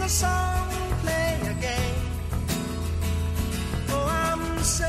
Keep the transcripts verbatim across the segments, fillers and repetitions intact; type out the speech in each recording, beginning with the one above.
a song and play a game. Oh, I'm so...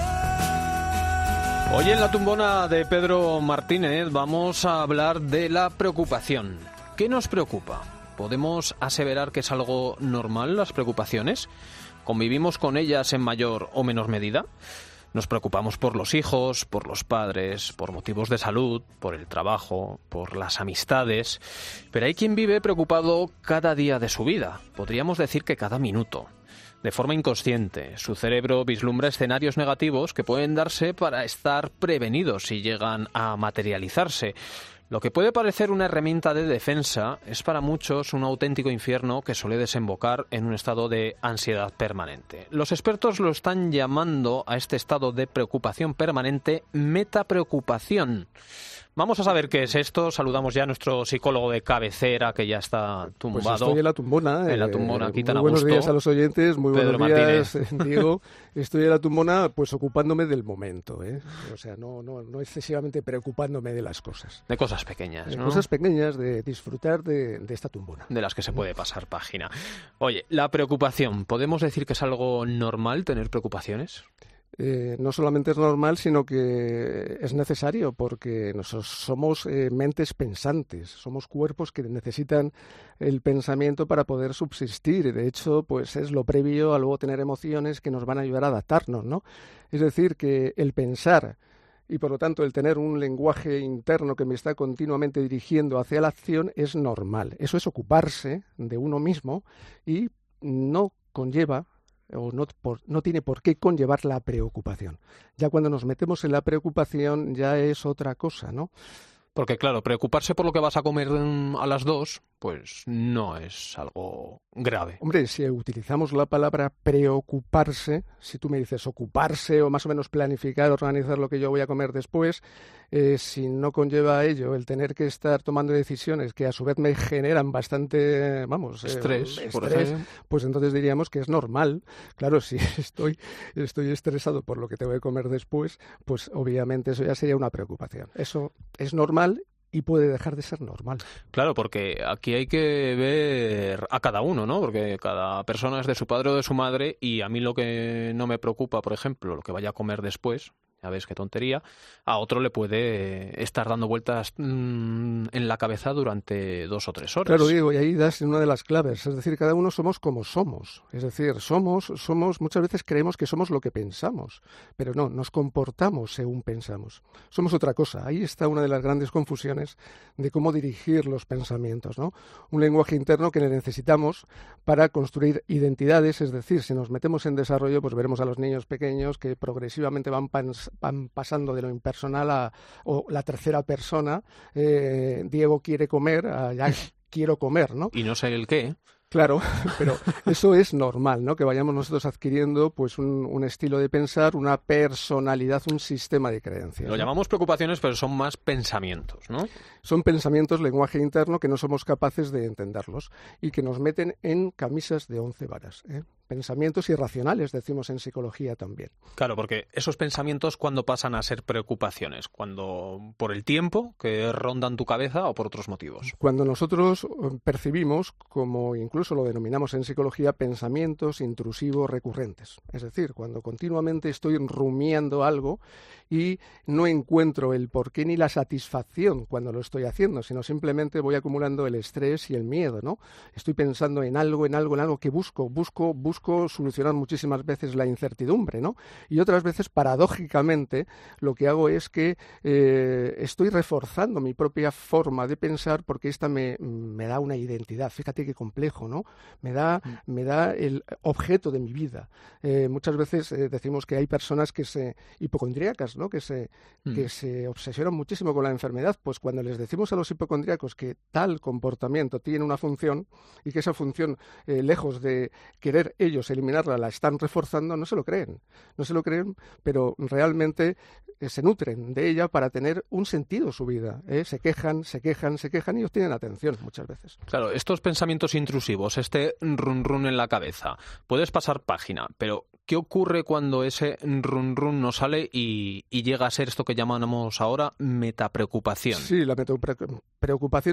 Hoy en la tumbona de Pedro Martínez vamos a hablar de la preocupación. ¿Qué nos preocupa? ¿Podemos aseverar que es algo normal las preocupaciones? ¿Convivimos con ellas en mayor o menor medida? Nos preocupamos por los hijos, por los padres, por motivos de salud, por el trabajo, por las amistades. Pero hay quien vive preocupado cada día de su vida. Podríamos decir que cada minuto. De forma inconsciente, su cerebro vislumbra escenarios negativos que pueden darse para estar prevenidos si llegan a materializarse. Lo que puede parecer una herramienta de defensa es para muchos un auténtico infierno que suele desembocar en un estado de ansiedad permanente. Los expertos lo están llamando a este estado de preocupación permanente metapreocupación. Vamos a saber qué es esto. Saludamos ya a nuestro psicólogo de cabecera que ya está tumbado. Pues estoy en la tumbona. En la tumbona, aquí eh, tan a Muy buenos gusto. días a los oyentes, muy Pedro buenos días, Martínez. Diego. Estoy en la tumbona pues ocupándome del momento, ¿eh? O sea, no, no, no excesivamente preocupándome de las cosas. De cosas pequeñas, De ¿no? cosas pequeñas, de disfrutar de, de esta tumbona. De las que se puede pasar página. Oye, la preocupación, ¿podemos decir que es algo normal tener preocupaciones? Eh, no solamente es normal, sino que es necesario, porque nosotros somos eh, mentes pensantes, somos cuerpos que necesitan el pensamiento para poder subsistir. De hecho, pues es lo previo a luego tener emociones que nos van a ayudar a adaptarnos, ¿no? Es decir, que el pensar y por lo tanto el tener un lenguaje interno que me está continuamente dirigiendo hacia la acción es normal. Eso es ocuparse de uno mismo y no conlleva o no, por, no tiene por qué conllevar la preocupación. Ya cuando nos metemos en la preocupación ya es otra cosa, ¿no? Porque claro, preocuparse por lo que vas a comer mm, a las dos, pues no es algo grave. Hombre, si utilizamos la palabra preocuparse, si tú me dices ocuparse o más o menos planificar, organizar lo que yo voy a comer después, eh, si no conlleva a ello el tener que estar tomando decisiones que a su vez me generan bastante, vamos, Estrés, eh, por estrés, ejemplo. pues entonces diríamos que es normal. Claro, si estoy, estoy estresado por lo que tengo que comer después, pues obviamente eso ya sería una preocupación. Eso es normal y puede dejar de ser normal. Claro, porque aquí hay que ver a cada uno, ¿no? Porque cada persona es de su padre o de su madre y a mí lo que no me preocupa, por ejemplo, lo que vaya a comer después, ya ves qué tontería, a otro le puede estar dando vueltas mmm, en la cabeza durante dos o tres horas. Claro, Diego, y ahí das una de las claves. Es decir, cada uno somos como somos. Es decir, somos, somos, muchas veces creemos que somos lo que pensamos, pero no, nos comportamos según pensamos. Somos otra cosa. Ahí está una de las grandes confusiones de cómo dirigir los pensamientos, ¿no? Un lenguaje interno que necesitamos para construir identidades. Es decir, si nos metemos en desarrollo, pues veremos a los niños pequeños que progresivamente van pans van pasando de lo impersonal a o la tercera persona. eh, Diego quiere comer, a ya quiero comer, ¿no? Y no sé el qué. Claro, pero eso es normal, ¿no? Que vayamos nosotros adquiriendo pues un, un estilo de pensar, una personalidad, un sistema de creencias. Lo ¿no? llamamos preocupaciones, pero son más pensamientos, ¿no? Son pensamientos, lenguaje interno, que no somos capaces de entenderlos y que nos meten en camisas de once varas, ¿eh? Pensamientos irracionales, decimos en psicología también. Claro, porque esos pensamientos, ¿cuándo pasan a ser preocupaciones? ¿Cuando por el tiempo que rondan tu cabeza o por otros motivos? Cuando nosotros percibimos, como incluso lo denominamos en psicología, pensamientos intrusivos recurrentes. Es decir, cuando continuamente estoy rumiando algo y no encuentro el porqué ni la satisfacción cuando lo estoy haciendo, sino simplemente voy acumulando el estrés y el miedo, ¿no? Estoy pensando en algo, en algo, en algo que busco, busco, busco Busco solucionar muchísimas veces la incertidumbre, ¿no? Y otras veces, paradójicamente, lo que hago es que eh, estoy reforzando mi propia forma de pensar porque esta me, me da una identidad. Fíjate qué complejo, ¿no? Me da, mm. me da el objeto de mi vida. Eh, muchas veces eh, decimos que hay personas que se hipocondríacas, ¿no? Que se, mm. que se obsesionan muchísimo con la enfermedad. Pues cuando les decimos a los hipocondríacos que tal comportamiento tiene una función y que esa función, eh, lejos de querer ellos eliminarla, la están reforzando, no se lo creen, no se lo creen, pero realmente eh, se nutren de ella para tener un sentido su vida, ¿eh? Se quejan, se quejan, se quejan y obtienen atención muchas veces. Claro, estos pensamientos intrusivos, este run run en la cabeza, puedes pasar página, pero ¿qué ocurre cuando ese run run no sale y, y llega a ser esto que llamamos ahora metapreocupación? Sí, la metapreocupación es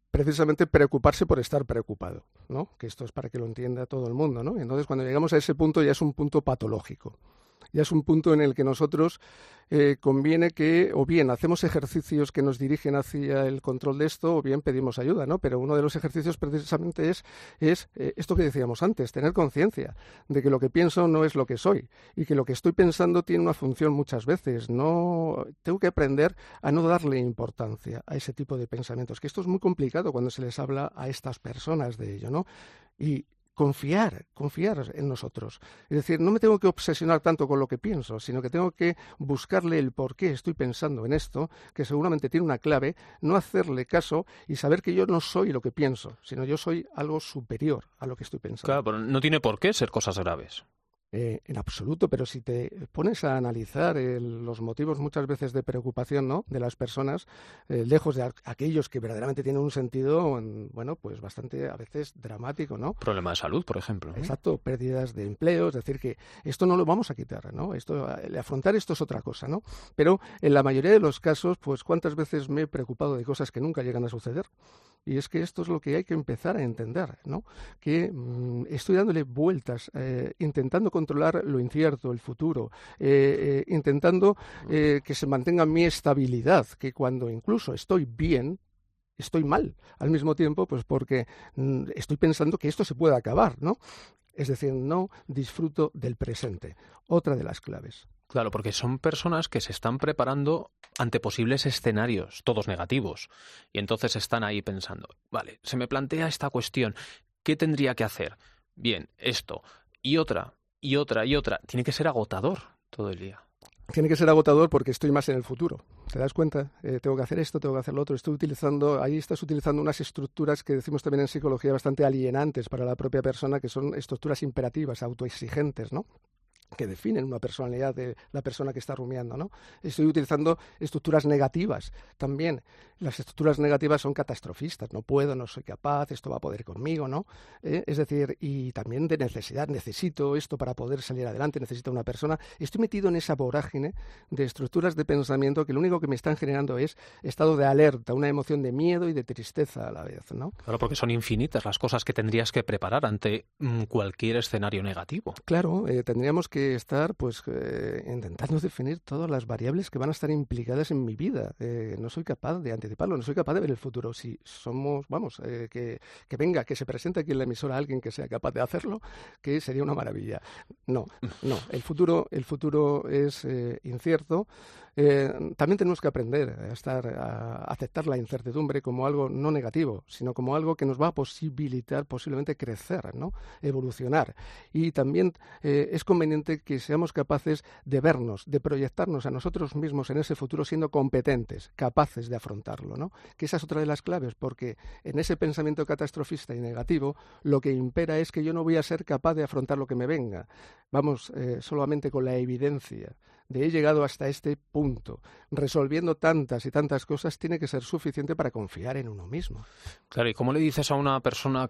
precisamente preocuparse por estar preocupado, ¿no? Que esto es para que lo entienda todo el mundo, ¿no? Entonces, cuando llegamos a ese punto ya es un punto patológico. Ya es un punto en el que nosotros eh, conviene que o bien hacemos ejercicios que nos dirigen hacia el control de esto o bien pedimos ayuda, ¿no? Pero uno de los ejercicios precisamente es, es eh, esto que decíamos antes, tener conciencia de que lo que pienso no es lo que soy y que lo que estoy pensando tiene una función muchas veces. No tengo que aprender a no darle importancia a ese tipo de pensamientos, que esto es muy complicado cuando se les habla a estas personas de ello, ¿no? Y Confiar, confiar en nosotros. Es decir, no me tengo que obsesionar tanto con lo que pienso, sino que tengo que buscarle el por qué estoy pensando en esto, que seguramente tiene una clave, no hacerle caso y saber que yo no soy lo que pienso, sino yo soy algo superior a lo que estoy pensando. Claro, pero no tiene por qué ser cosas graves. Eh, en absoluto, pero si te pones a analizar el, los motivos muchas veces de preocupación, ¿no?, de las personas, eh, lejos de a, aquellos que verdaderamente tienen un sentido, en, bueno, pues bastante a veces dramático, ¿no? Problema de salud, por ejemplo. Exacto, pérdidas de empleo, es decir, que esto no lo vamos a quitar, ¿no? Esto, el afrontar esto es otra cosa, ¿no? Pero en la mayoría de los casos, pues cuántas veces me he preocupado de cosas que nunca llegan a suceder. Y es que esto es lo que hay que empezar a entender, ¿no? Que mmm, estoy dándole vueltas, eh, intentando controlar lo incierto, el futuro, eh, eh, intentando eh, que se mantenga mi estabilidad, que cuando incluso estoy bien, estoy mal al mismo tiempo, pues porque mmm, estoy pensando que esto se puede acabar, ¿no? Es decir, no disfruto del presente. Otra de las claves. Claro, porque son personas que se están preparando ante posibles escenarios, todos negativos, y entonces están ahí pensando, vale, se me plantea esta cuestión, ¿qué tendría que hacer? Bien, esto, y otra, y otra, y otra. Tiene que ser agotador todo el día. Tiene que ser agotador porque estoy más en el futuro. ¿Te das cuenta? Eh, tengo que hacer esto, tengo que hacer lo otro. Estoy utilizando, ahí estás utilizando unas estructuras que decimos también en psicología bastante alienantes para la propia persona, que son estructuras imperativas, autoexigentes, ¿no?, que definen una personalidad de la persona que está rumiando, ¿no? Estoy utilizando estructuras negativas también. Las estructuras negativas son catastrofistas. No puedo, no soy capaz, esto va a poder conmigo, ¿no? Eh, es decir, y también de necesidad. Necesito esto para poder salir adelante, necesito una persona. Estoy metido en esa vorágine de estructuras de pensamiento que lo único que me están generando es estado de alerta, una emoción de miedo y de tristeza a la vez, ¿no? Claro, porque son infinitas las cosas que tendrías que preparar ante mmm, cualquier escenario negativo. Claro, eh, tendríamos que estar pues eh, intentando definir todas las variables que van a estar implicadas en mi vida. Eh, no soy capaz de anticiparlo, no soy capaz de ver el futuro. Si somos, vamos, eh, que, que venga, que se presente aquí en la emisora alguien que sea capaz de hacerlo, que sería una maravilla. No, no, el futuro, el futuro es eh, incierto. Eh, también tenemos que aprender a, estar, a aceptar la incertidumbre como algo no negativo, sino como algo que nos va a posibilitar posiblemente crecer, ¿no?, evolucionar. Y también eh, es conveniente que seamos capaces de vernos, de proyectarnos a nosotros mismos en ese futuro siendo competentes, capaces de afrontarlo, ¿no? Que esa es otra de las claves, porque en ese pensamiento catastrofista y negativo lo que impera es que yo no voy a ser capaz de afrontar lo que me venga. Vamos, eh, solamente con la evidencia de he llegado hasta este punto, resolviendo tantas y tantas cosas, tiene que ser suficiente para confiar en uno mismo. Claro, ¿y cómo le dices a una persona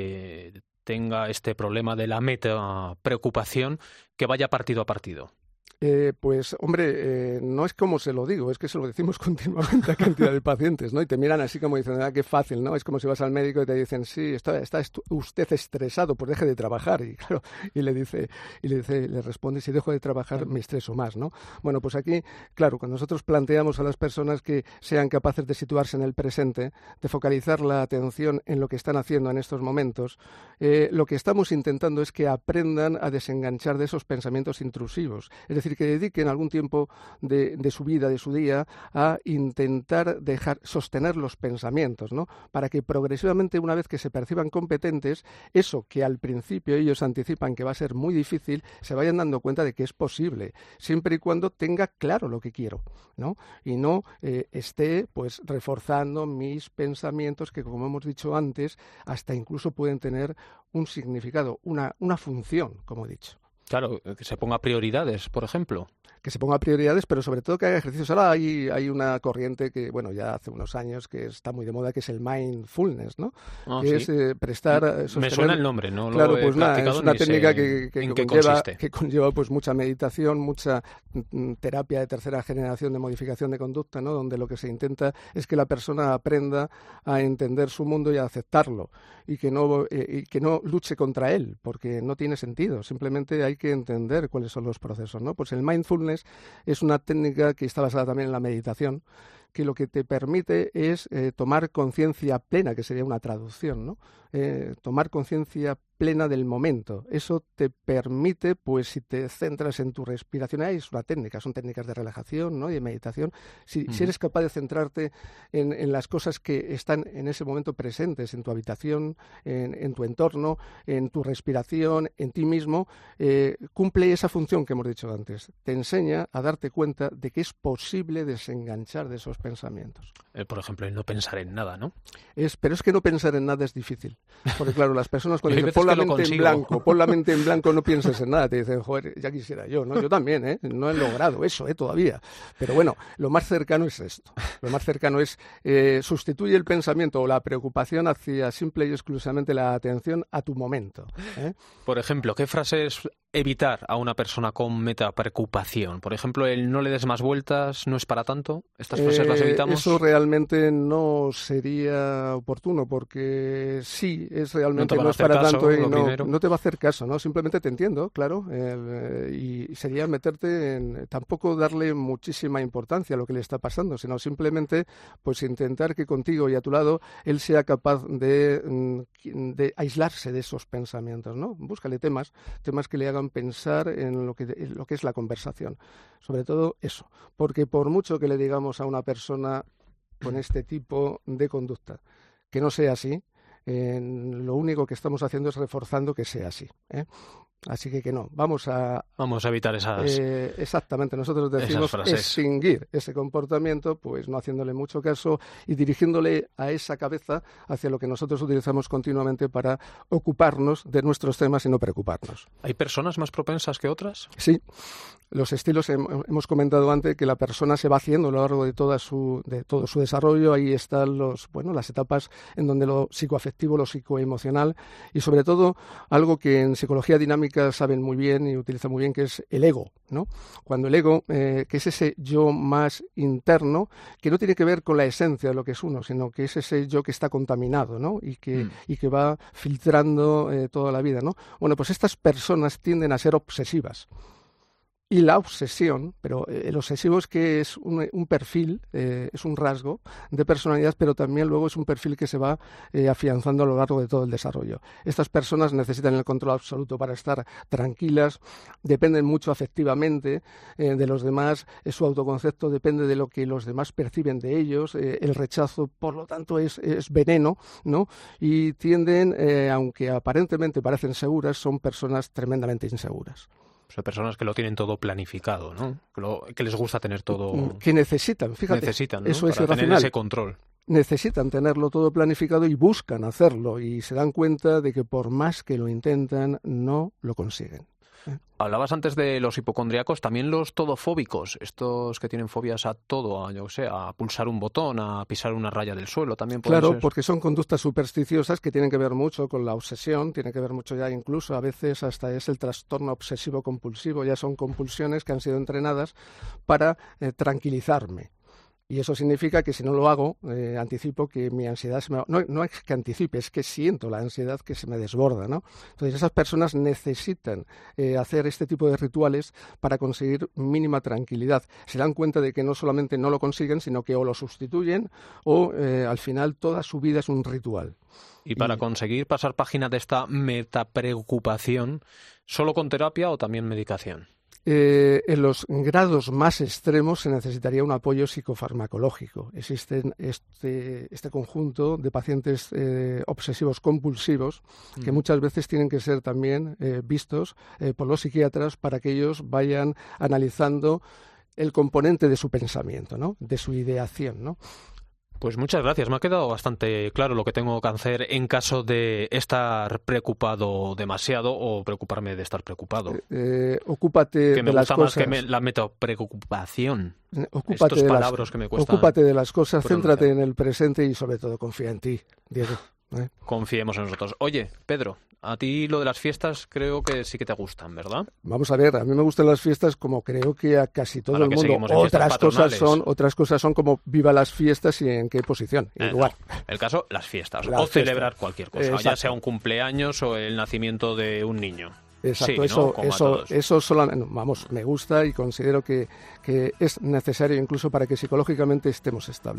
que tenga este problema de la meta preocupación que vaya partido a partido? Eh, pues, hombre, eh, no es como se lo digo, es que se lo decimos continuamente a cantidad de pacientes, ¿no? Y te miran así como diciendo, ah, qué fácil, ¿no? Es como si vas al médico y te dicen, sí, está, está usted estresado, pues deje de trabajar. Y claro, y le dice, y le dice, le responde, si dejo de trabajar me estreso más, ¿no? Bueno, pues aquí, claro, cuando nosotros planteamos a las personas que sean capaces de situarse en el presente, de focalizar la atención en lo que están haciendo en estos momentos, eh, lo que estamos intentando es que aprendan a desenganchar de esos pensamientos intrusivos. Es decir, que dediquen algún tiempo de, de su vida, de su día, a intentar dejar sostener los pensamientos, ¿no? Para que progresivamente, una vez que se perciban competentes, eso que al principio ellos anticipan que va a ser muy difícil, se vayan dando cuenta de que es posible, siempre y cuando tenga claro lo que quiero, ¿no? Y no eh, esté pues reforzando mis pensamientos que, como hemos dicho antes, hasta incluso pueden tener un significado, una, una función, como he dicho. Claro, que se ponga prioridades, por ejemplo. que se ponga prioridades, pero sobre todo que haga ejercicios. Ahora hay, hay una corriente que, bueno, ya hace unos años que está muy de moda, que es el mindfulness, ¿no? Ah, que ¿sí? es eh, prestar... Me sostener... suena el nombre, ¿no? Claro, Lo he pues nada, es una técnica que, que, que, conlleva, que conlleva pues mucha meditación, mucha mm, terapia de tercera generación de modificación de conducta, ¿no? Donde lo que se intenta es que la persona aprenda a entender su mundo y a aceptarlo, y que no, eh, y que no luche contra él, porque no tiene sentido. Simplemente hay que entender cuáles son los procesos, ¿no? Pues el mindfulness es una técnica que está basada también en la meditación, que lo que te permite es eh, tomar conciencia plena, que sería una traducción, ¿no? Eh, tomar conciencia plena del momento. Eso te permite, pues si te centras en tu respiración, ahí es una técnica, son técnicas de relajación, ¿no? Y de meditación. Si, uh-huh. si eres capaz de centrarte en, en las cosas que están en ese momento presentes, en tu habitación, en, en tu entorno, en tu respiración, en ti mismo, eh, cumple esa función que hemos dicho antes. Te enseña a darte cuenta de que es posible desenganchar de esos pensamientos. Eh, por ejemplo, el no pensar en nada, ¿no? Es, pero es que no pensar en nada es difícil. Porque claro, las personas cuando dicen, pon la mente consigo. en blanco, pon la mente en blanco, no pienses en nada, te dicen, joder, ya quisiera yo, ¿no? Yo también, ¿eh? No he logrado eso, ¿eh? Todavía. Pero bueno, lo más cercano es esto. Lo más cercano es eh, sustituye el pensamiento o la preocupación hacia simple y exclusivamente la atención a tu momento, ¿eh? Por ejemplo, ¿qué frases evitar a una persona con metapreocupación? Por ejemplo, el no le des más vueltas, no es para tanto. ¿Estas frases eh, las evitamos? Eso realmente no sería oportuno, porque sí, es realmente no, no es para caso, tanto y no, no te va a hacer caso, ¿no? Simplemente te entiendo, claro, eh, y sería meterte en tampoco darle muchísima importancia a lo que le está pasando, sino simplemente pues intentar que contigo y a tu lado él sea capaz de, de aislarse de esos pensamientos, ¿no? Búscale temas, temas que le hagan pensar en lo que, en lo que es la conversación. Sobre todo eso, porque por mucho que le digamos a una persona con este tipo de conducta que no sea así, eh, lo único que estamos haciendo es reforzando que sea así, ¿eh? Así que que no, vamos a... Vamos a evitar esas... Eh, exactamente, nosotros decimos extinguir ese comportamiento, pues no haciéndole mucho caso y dirigiéndole a esa cabeza hacia lo que nosotros utilizamos continuamente para ocuparnos de nuestros temas y no preocuparnos. ¿Hay personas más propensas que otras? Sí. Los estilos, hemos comentado antes que la persona se va haciendo a lo largo de, toda su, de todo su desarrollo. Ahí están los, bueno, las etapas en donde lo psicoafectivo, lo psicoemocional y sobre todo algo que en psicología dinámica saben muy bien y utilizan muy bien, que es el ego, ¿no? Cuando el ego, eh, que es ese yo más interno, que no tiene que ver con la esencia de lo que es uno, sino que es ese yo que está contaminado, ¿no? Y que, mm. y que va filtrando eh, toda la vida, ¿no? Bueno, pues estas personas tienden a ser obsesivas. Y la obsesión, pero el obsesivo es que es un, un perfil, eh, es un rasgo de personalidad, pero también luego es un perfil que se va eh, afianzando a lo largo de todo el desarrollo. Estas personas necesitan el control absoluto para estar tranquilas, dependen mucho afectivamente eh, de los demás, eh, su autoconcepto depende de lo que los demás perciben de ellos, eh, el rechazo, por lo tanto, es, es veneno, ¿no? Y tienden, eh, aunque aparentemente parecen seguras, son personas tremendamente inseguras. O sea, personas que lo tienen todo planificado, ¿no? Que, lo, que les gusta tener todo... Que necesitan, fíjate. Necesitan, ¿no? Eso es Para irracional. Tener ese control. Necesitan tenerlo todo planificado y buscan hacerlo y se dan cuenta de que por más que lo intentan, no lo consiguen. ¿Eh? Hablabas antes de los hipocondríacos, también los todofóbicos, estos que tienen fobias a todo, a, yo sé, a pulsar un botón, a pisar una raya del suelo, también pueden Claro, ser... porque son conductas supersticiosas que tienen que ver mucho con la obsesión, tienen que ver mucho ya incluso, a veces hasta es el trastorno obsesivo compulsivo, ya son compulsiones que han sido entrenadas para eh, tranquilizarme. Y eso significa que si no lo hago, eh, anticipo que mi ansiedad se me va... No, no es que anticipe, es que siento la ansiedad que se me desborda, ¿no? Entonces esas personas necesitan eh, hacer este tipo de rituales para conseguir mínima tranquilidad. Se dan cuenta de que no solamente no lo consiguen, sino que o lo sustituyen o eh, al final toda su vida es un ritual. Y para y... conseguir pasar página de esta metapreocupación, ¿solo con terapia o también medicación? Eh, en los grados más extremos se necesitaría un apoyo psicofarmacológico. Existe este, este conjunto de pacientes eh, obsesivos compulsivos mm. que muchas veces tienen que ser también eh, vistos eh, por los psiquiatras para que ellos vayan analizando el componente de su pensamiento, ¿no? De su ideación, ¿no? Pues muchas gracias. Me ha quedado bastante claro lo que tengo que hacer en caso de estar preocupado demasiado o preocuparme de estar preocupado. Eh, eh, ocúpate que me de las gusta cosas. más que me, la metapreocupación. Ocúpate Estos de palabras las, que me cuestan ocúpate de las cosas, pronunciar. céntrate en el presente y sobre todo confía en ti, Diego. ¿eh? Confiemos en nosotros. Oye, Pedro, a ti lo de las fiestas creo que sí que te gustan, ¿verdad? Vamos a ver, a mí me gustan las fiestas como creo que a casi todo Ahora el que mundo. seguimos en fiestas Otras cosas patronales. son, otras cosas son como viva las fiestas y en qué posición y Eh, lugar. no. El caso, las fiestas. Las o celebrar fiestas. cualquier cosa, Exacto. ya sea un cumpleaños o el nacimiento de un niño. Exacto, Sí, ¿no? eso, Como a eso, todos. eso solamente, vamos, me gusta y considero que, que es necesario incluso para que psicológicamente estemos estables.